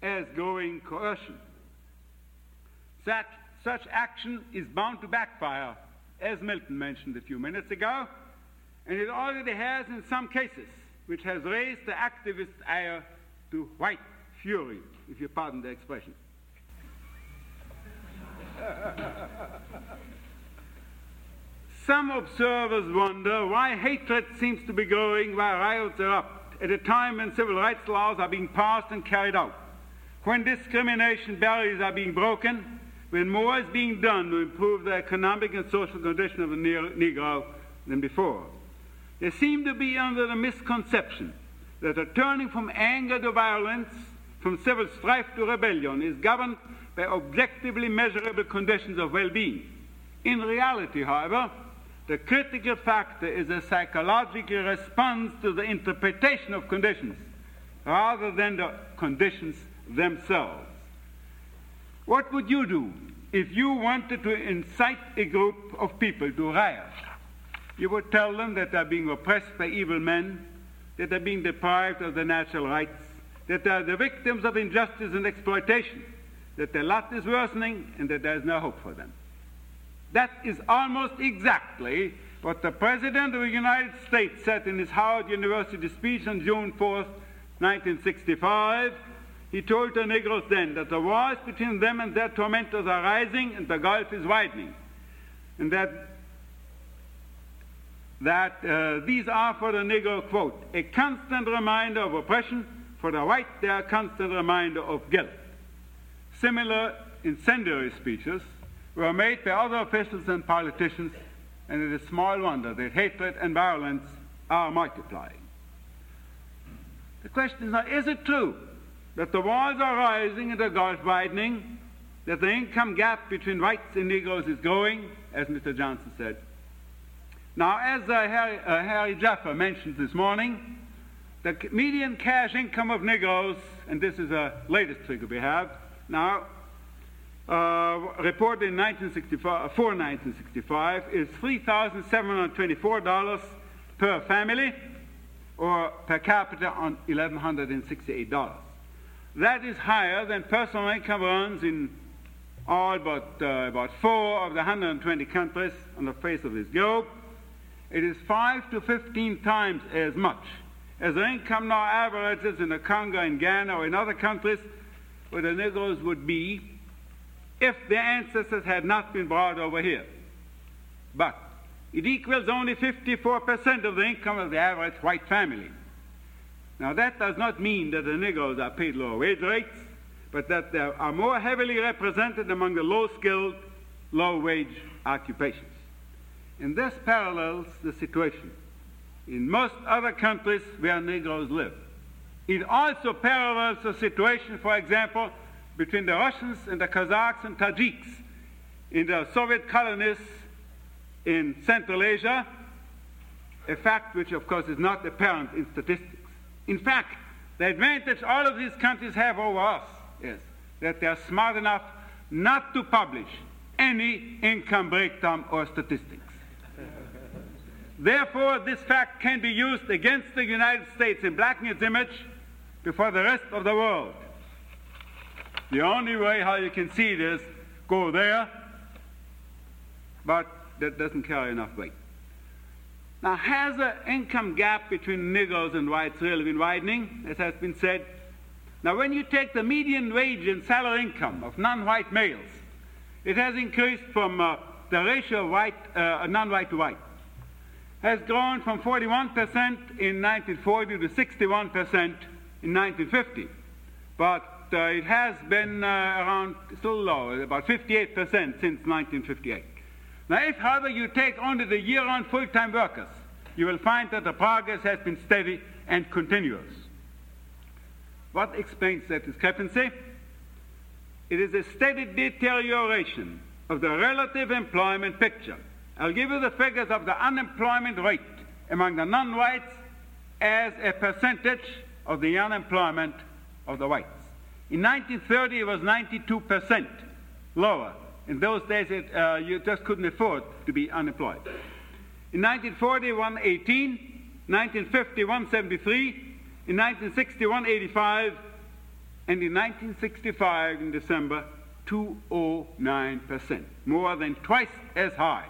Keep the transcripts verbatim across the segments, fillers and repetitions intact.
as growing coercion. Such, such action is bound to backfire, as Milton mentioned a few minutes ago, and it already has in some cases, which has raised the activist ire to white fury, if you pardon the expression. Some observers wonder why hatred seems to be growing while riots erupt at a time when civil rights laws are being passed and carried out, when discrimination barriers are being broken, when more is being done to improve the economic and social condition of the Negro than before. They seem to be under the misconception that a turning from anger to violence, from civil strife to rebellion, is governed by objectively measurable conditions of well-being. In reality, however, the critical factor is a psychological response to the interpretation of conditions rather than the conditions themselves. What would you do if you wanted to incite a group of people to riot? You would tell them that they're being oppressed by evil men, that they're being deprived of their natural rights, that they're the victims of injustice and exploitation, that their lot is worsening, and that there is no hope for them. That is almost exactly what the President of the United States said in his Howard University speech on June fourth, nineteen sixty-five. He told the Negroes then that the wars between them and their tormentors are rising and the gulf is widening, and that, that uh, these are for the Negro, quote, a constant reminder of oppression, for the white they are a constant reminder of guilt. Similar incendiary speeches were made by other officials and politicians, and it is small wonder that hatred and violence are multiplying. The question is now, is it true that the walls are rising and the gulf widening, that the income gap between whites and Negroes is growing, as Mister Johnson said? Now, as uh, Harry, uh, Harry Jaffa mentioned this morning, the median cash income of Negroes, and this is the latest figure we have now, uh, reported in nineteen sixty-five, for nineteen sixty-five, is three thousand seven hundred twenty-four dollars per family, or per capita on one thousand one hundred sixty-eight dollars. That is higher than personal income runs in all but uh, about four of the one hundred twenty countries on the face of this globe. It is five to fifteen times as much as the income now averages in the Congo, in Ghana, or in other countries where the Negroes would be if their ancestors had not been brought over here. But it equals only fifty-four percent of the income of the average white family. Now, that does not mean that the Negroes are paid lower wage rates, but that they are more heavily represented among the low-skilled, low-wage occupations. And this parallels the situation in most other countries where Negroes live. It also parallels the situation, for example, between the Russians and the Kazakhs and Tajiks in the Soviet colonies in Central Asia, a fact which, of course, is not apparent in statistics. In fact, the advantage all of these countries have over us is that they are smart enough not to publish any income breakdown or statistics. Therefore, this fact can be used against the United States in blackening its image before the rest of the world. The only way how you can see it is go there, but that doesn't carry enough weight. Now, has the income gap between Negroes and whites really been widening, as has been said? Now, when you take the median wage and salary income of non-white males, it has increased from uh, the ratio of white, uh, non-white to white, has grown from forty-one percent in nineteen forty to sixty-one percent in nineteen fifty. But uh, it has been uh, around, still low, about fifty-eight percent since nineteen fifty-eight. Now, if, however, you take only the year-round full-time workers, you will find that the progress has been steady and continuous. What explains that discrepancy? It is a steady deterioration of the relative employment picture. I'll give you the figures of the unemployment rate among the non-whites as a percentage of the unemployment of the whites. In nineteen thirty, it was ninety-two percent lower. In those days, it, uh, you just couldn't afford to be unemployed. In nineteen forty, one eighteen, nineteen fifty, one seventy-three, in nineteen sixty, one eighty-five, and in nineteen sixty-five, in December, two hundred nine percent, more than twice as high.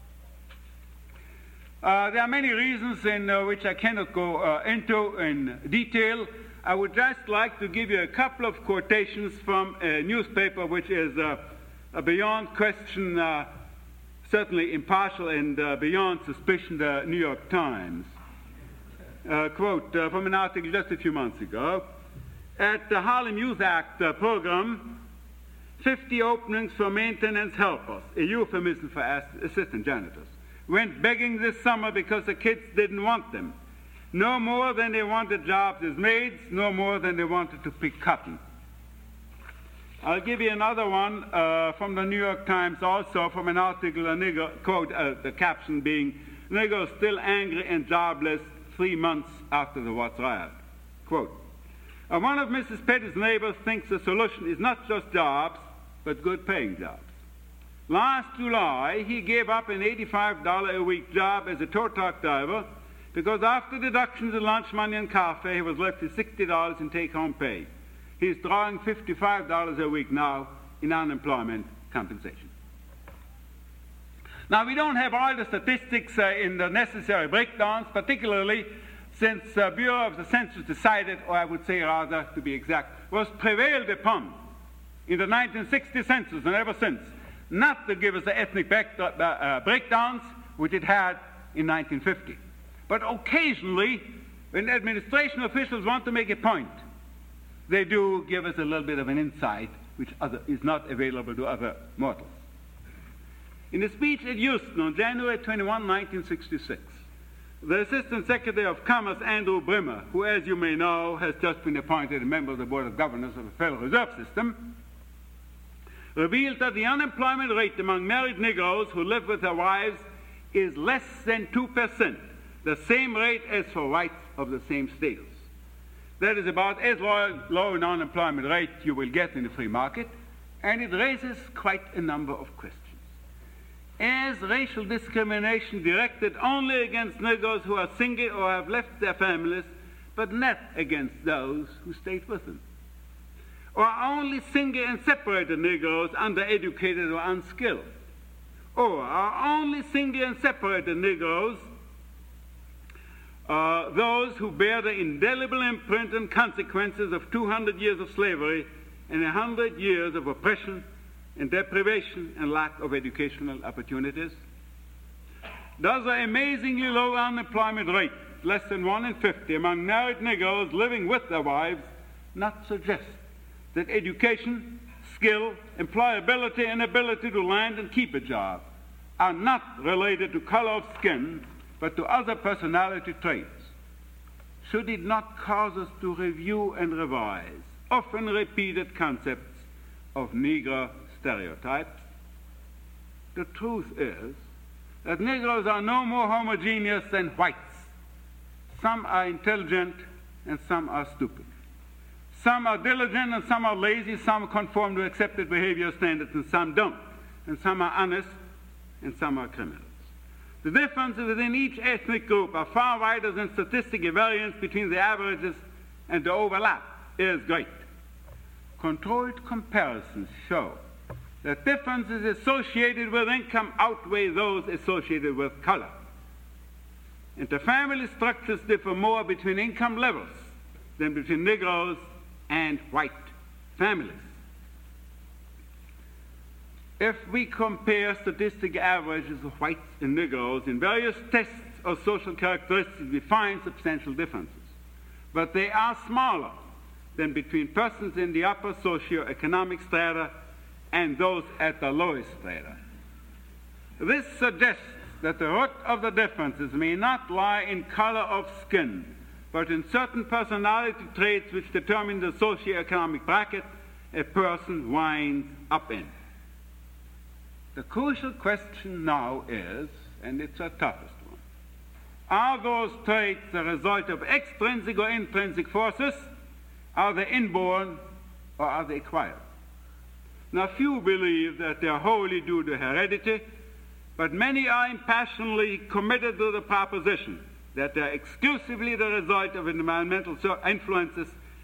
Uh, there are many reasons in uh, which I cannot go uh, into in detail. I would just like to give you a couple of quotations from a newspaper which is uh, uh, beyond question, uh, certainly impartial and uh, beyond suspicion, the New York Times. Uh, quote uh, from an article just a few months ago. At the Harlem Youth Act uh, program, fifty openings for maintenance helpers, a euphemism for assistant janitors, went begging this summer because the kids didn't want them. No more than they wanted jobs as maids, no more than they wanted to pick cotton. I'll give you another one uh, from the New York Times, also from an article, a nigger, quote, uh, the caption being, "Niggers still angry and jobless three months after the Watts riot." Quote, uh, one of Missus Petty's neighbors thinks the solution is not just jobs, but good paying jobs. Last July, he gave up an eighty-five dollars a week job as a tow truck driver because after deductions of lunch money and car fare, he was left with sixty dollars in take-home pay. He's drawing fifty-five dollars a week now in unemployment compensation. Now, we don't have all the statistics uh, in the necessary breakdowns, particularly since the uh, Bureau of the Census decided, or I would say rather, to be exact, was prevailed upon in the nineteen sixty census and ever since, not to give us the ethnic back, uh, uh, breakdowns which it had in nineteen fifty. But occasionally, when administration officials want to make a point, they do give us a little bit of an insight which other, is not available to other mortals. In a speech at Houston on January twenty-first, nineteen sixty-six, the Assistant Secretary of Commerce, Andrew Brimmer, who, as you may know, has just been appointed a member of the Board of Governors of the Federal Reserve System, revealed that the unemployment rate among married Negroes who live with their wives is less than two percent, the same rate as for whites of the same status. That is about as low, low an unemployment rate you will get in the free market, and it raises quite a number of questions. As racial discrimination directed only against Negroes who are single or have left their families, but not against those who stayed with them? Or only single and separated Negroes, undereducated or unskilled? Or are only single and separated Negroes uh, those who bear the indelible imprint and consequences of two hundred years of slavery and one hundred years of oppression and deprivation and lack of educational opportunities? Does the amazingly low unemployment rate, less than one in fifty, among married Negroes living with their wives, not suggest that education, skill, employability, and ability to land and keep a job are not related to color of skin, but to other personality traits? Should it not cause us to review and revise often repeated concepts of Negro stereotypes? The truth is that Negroes are no more homogeneous than whites. Some are intelligent and some are stupid. Some are diligent and some are lazy, some conform to accepted behavior standards and some don't. And some are honest and some are criminals. The differences within each ethnic group are far wider than statistical variance between the averages, and the overlap is great. Controlled comparisons show that differences associated with income outweigh those associated with color. And the family structures differ more between income levels than between Negroes and white families. If we compare statistical averages of whites and Negroes in various tests of social characteristics, we find substantial differences. But they are smaller than between persons in the upper socioeconomic strata and those at the lowest strata. This suggests that the root of the differences may not lie in color of skin, but in certain personality traits which determine the socioeconomic bracket a person winds up in. The crucial question now is, and it's the toughest one, are those traits the result of extrinsic or intrinsic forces? Are they inborn or are they acquired? Now, few believe that they are wholly due to heredity, but many are impassionately committed to the proposition that they are exclusively the result of environmental influences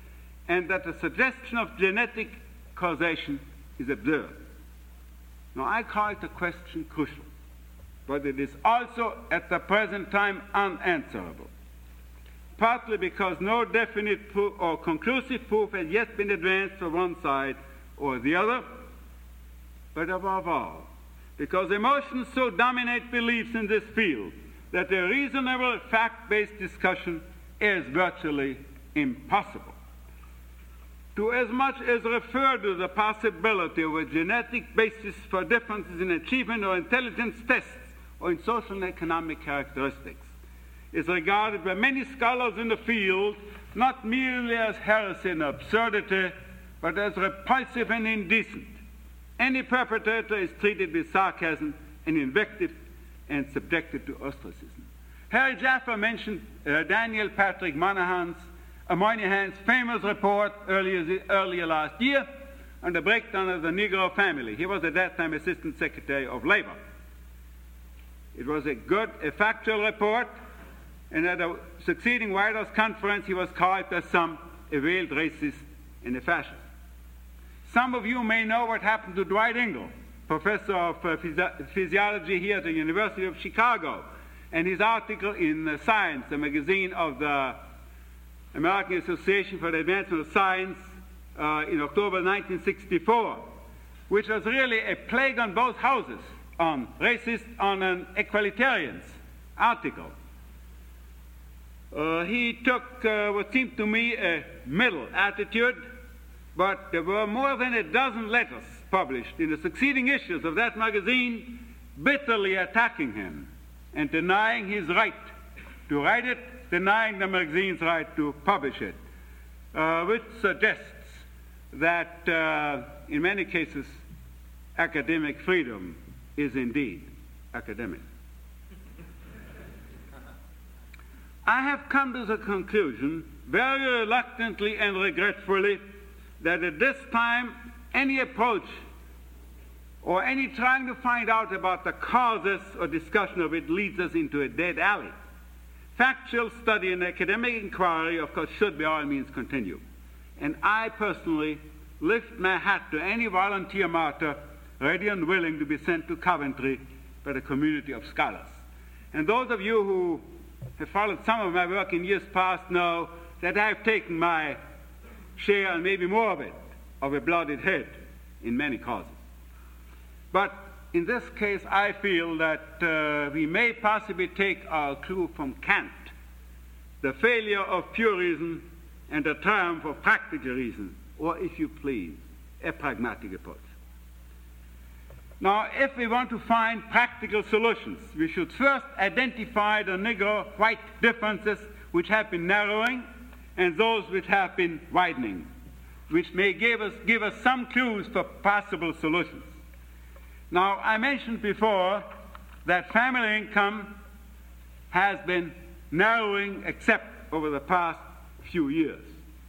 and that a suggestion of genetic causation is observed. Now, I call it a question crucial, but it is also at the present time unanswerable, partly because no definite proof or conclusive proof has yet been advanced for one side or the other, but above all, because emotions so dominate beliefs in this field that a reasonable fact-based discussion is virtually impossible. To as much as refer to the possibility of a genetic basis for differences in achievement or intelligence tests or in social and economic characteristics is regarded by many scholars in the field not merely as heresy and absurdity, but as repulsive and indecent. Any perpetrator is treated with sarcasm and invective and subjected to ostracism. Harry Jaffa mentioned uh, Daniel Patrick Moynihan's, uh, Moynihan's famous report earlier, earlier last year on the breakdown of the Negro family. He was at that time Assistant Secretary of Labor. It was a good, a factual report, and at a succeeding White House conference he was called by some a veiled racist and a fascist. Some of you may know what happened to Dwight Engel, professor of uh, physio- physiology here at the University of Chicago, and his article in uh, Science, the magazine of the American Association for the Advancement of Science, uh, in October nineteen sixty-four, which was really a plague on both houses, on racist, on an equalitarians article. Uh, he took uh, what seemed to me a middle attitude, but there were more than a dozen letters published in the succeeding issues of that magazine bitterly attacking him and denying his right to write it, denying the magazine's right to publish it, uh, which suggests that uh, in many cases academic freedom is indeed academic. I have come to the conclusion, very reluctantly and regretfully, that at this time any approach or any trying to find out about the causes or discussion of it leads us into a dead alley. Factual study and academic inquiry, of course, should by all means continue. And I personally lift my hat to any volunteer martyr ready and willing to be sent to Coventry by the community of scholars. And those of you who have followed some of my work in years past know that I have taken my share, and maybe more of it, of a blooded head in many causes. But in this case, I feel that uh, we may possibly take our clue from Kant, the failure of pure reason and the triumph of practical reason, or, if you please, a pragmatic approach. Now, if we want to find practical solutions, we should first identify the Negro-white differences which have been narrowing and those which have been widening, which may give us, give us some clues for possible solutions. Now, I mentioned before that family income has been narrowing except over the past few years.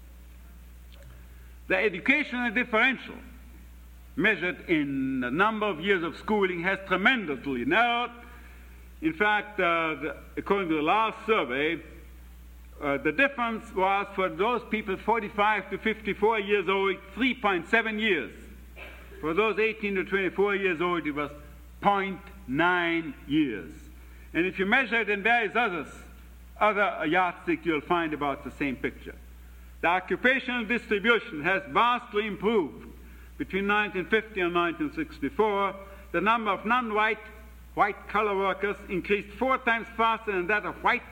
The educational differential, measured in the number of years of schooling, has tremendously narrowed. In fact, uh, the, according to the last survey, uh, the difference was for those people forty-five to fifty-four years old, three point seven years. For those eighteen to twenty-four years old, it was zero point nine years. And if you measure it in various others, other yardsticks, you'll find about the same picture. The occupational distribution has vastly improved. Between nineteen fifty and nineteen sixty-four, the number of non-white, white-collar workers increased four times faster than that of white,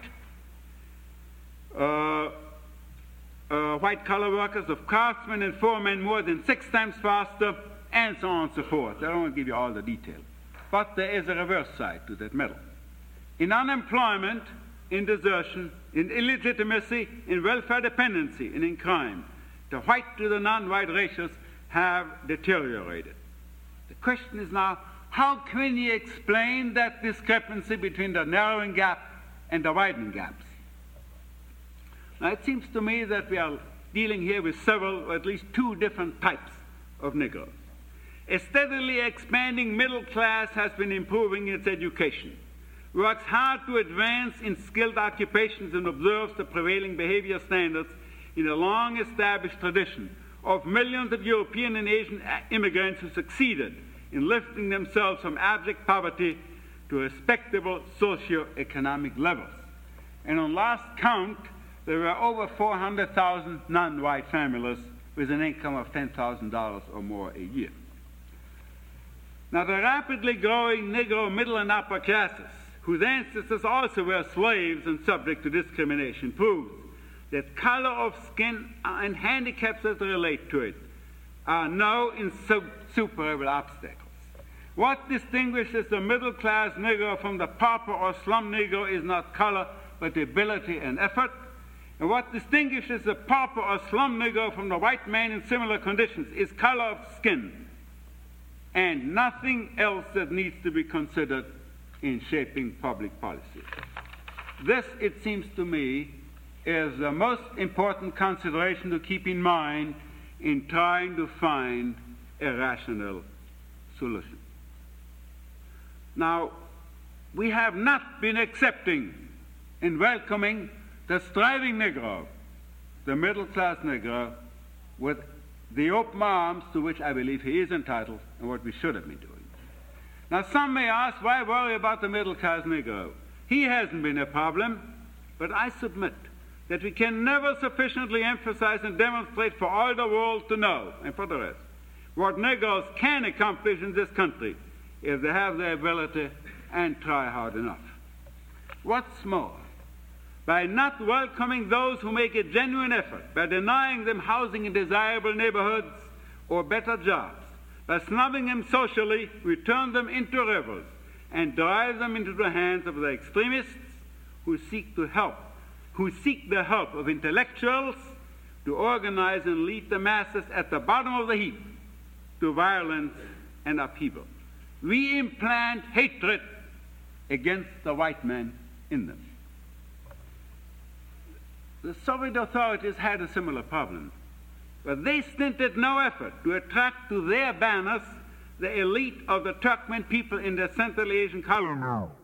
uh, uh, white-collar workers, of craftsmen and foremen more than six times faster, and so on and so forth. I don't want to give you all the detail. But there is a reverse side to that medal. In unemployment, in desertion, in illegitimacy, in welfare dependency, and in crime, the white to the non-white ratios have deteriorated. The question is now, how can you explain that discrepancy between the narrowing gap and the widening gaps? Now, it seems to me that we are dealing here with several, or at least two different types of Negroes. A steadily expanding middle class has been improving its education, works hard to advance in skilled occupations, and observes the prevailing behavior standards in a long-established tradition of millions of European and Asian immigrants who succeeded in lifting themselves from abject poverty to respectable socio-economic levels. And on last count, there were over four hundred thousand non-white families with an income of ten thousand dollars or more a year. Now, the rapidly growing Negro middle and upper classes, whose ancestors also were slaves and subject to discrimination, proves that color of skin and handicaps that relate to it are no insuperable obstacles. What distinguishes the middle-class Negro from the pauper or slum Negro is not color, but ability and effort. And what distinguishes the pauper or slum Negro from the white man in similar conditions is color of skin, and nothing else that needs to be considered in shaping public policy. This, it seems to me, is the most important consideration to keep in mind in trying to find a rational solution. Now, we have not been accepting and welcoming the striving Negro, the middle-class Negro, with the open arms to which I believe he is entitled and what we should have been doing. Now, some may ask, why worry about the middle-class Negro? He hasn't been a problem, but I submit that we can never sufficiently emphasize and demonstrate for all the world to know, and for the rest, what Negroes can accomplish in this country if they have the ability and try hard enough. What's more, by not welcoming those who make a genuine effort, by denying them housing in desirable neighborhoods or better jobs, by snubbing them socially, we turn them into rebels and drive them into the hands of the extremists who seek to help, who seek the help of intellectuals to organize and lead the masses at the bottom of the heap to violence and upheaval. We implant hatred against the white man in them. The Soviet authorities had a similar problem, but they stinted no effort to attract to their banners the elite of the Turkmen people in the Central Asian colony.